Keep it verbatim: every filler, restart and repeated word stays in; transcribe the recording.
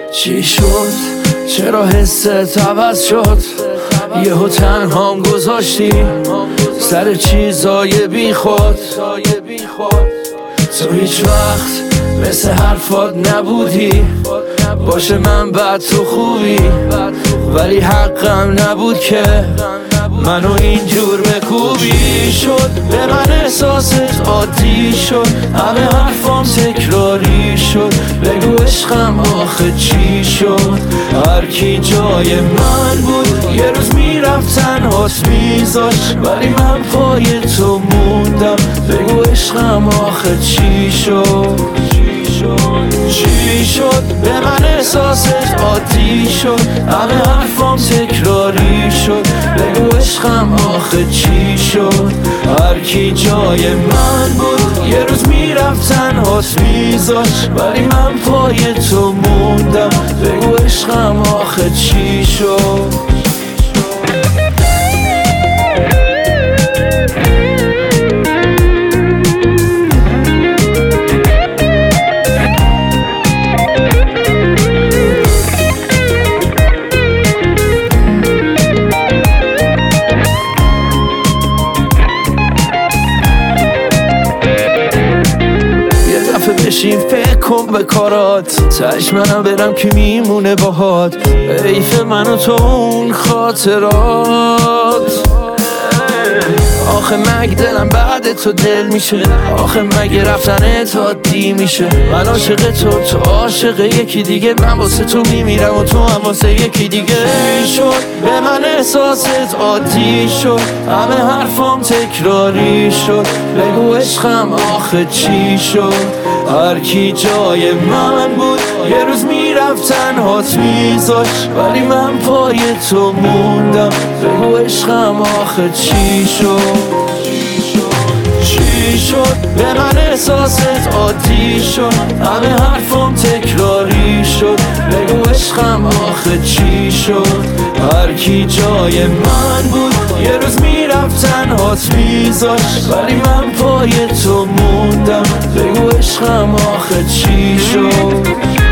چی شد؟ چرا حست عوض شد؟ یهو تنهام گذاشتی سر چیزای بی خود. تو هیچ وقت مثل حرفات نبودی، باشه من بد تو خوبی، ولی حقم نبود که منو اینجور بکوبی. شد به من احساست عادی شد، همه حرفام تکراری شد. بگو عشقم آخه چی شد؟ هر کی جای من بود یه روز میرفت تنهات میذاشت، ولی من پای تو موندم. بگو عشقم آخه چی شد؟ چی شد؟ به من احساست عادی شد، همه حرفام تکراری شد. بگو عشقم آخه چی شد؟ هر کی جای من بود یه روز میرفت تنهات میذاشت، ولی من پای تو موندم. بگو عشقم آخه چی شد؟ بشین فکر کن به کارات، تش منم برم که میمونه باهات. حیف من و تو اون خاطرات. آخه مگه دلم بعد تو دل میشه؟ آخه مگه رفتن تو عادی میشه؟ من عاشق تو، تو عاشق یکی دیگه. من واسه تو میمیرم و تو هم واسه یکی دیگه. شد به من احساست عادی شد، همه حرفام تکراری شد. بگو عشقم آخه چی شد؟ هر کی جای من بود یه روز میرفت تنهات میذاشت، ولی من پای تو موندم. بگو عشقم آخه چی شد؟ چی شد؟ به من احساست عادی شد، همه حرفام تکراری شد. بگو عشقم آخه چی شد؟ هر کی جای من بود یه روز میرفت تنهات میذاشت، ولی من پای تو موندم. بگو عشقم آخه چی شد؟